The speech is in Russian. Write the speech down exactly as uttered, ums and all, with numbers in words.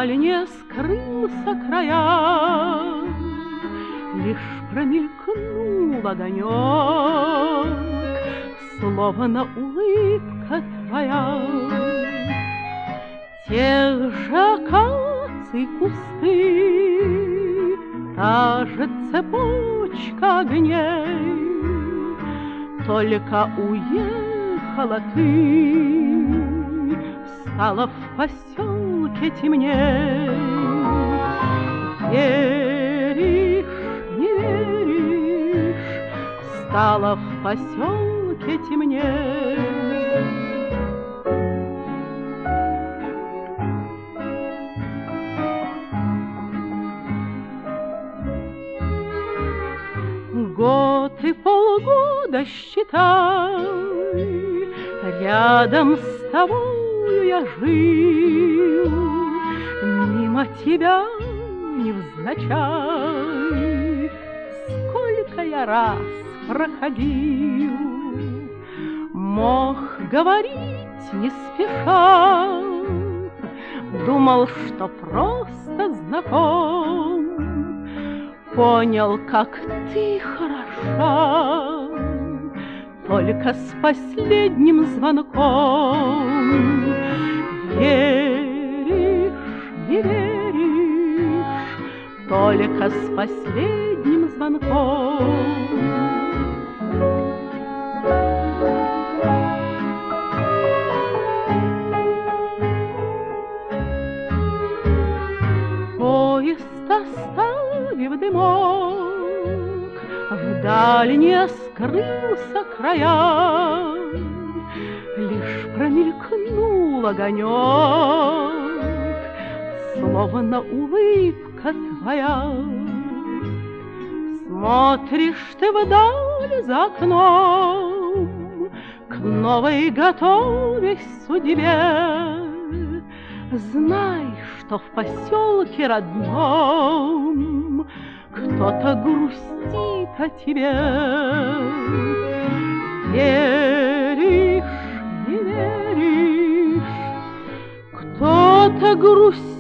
вдаль не скрылся края, лишь промелькнул огонек, словно улыбка твоя. Тех же акаций кусты, та же цепочка огней, только уехала ты, стало в поселке темней. Веришь, не веришь, стало в поселке темней. Год и полгода, считай, рядом с тобою я жил, мимо тебя невзначай сколько я раз проходил. Мог говорить не спеша, думал, что просто знаком. Понял, как ты хороша, только с последним звонком. Веришь, не веришь, только с последним звонком. Поезд оставив дымок, вдаль не скрылся края, лишь промелькнул огонек, словно улыбка твоя. Смотришь ты вдаль за окном, к новой готовясь судьбе. Знай, что в поселке родном кто-то грустит о тебе. Веришь, не веришь, кто-то грустит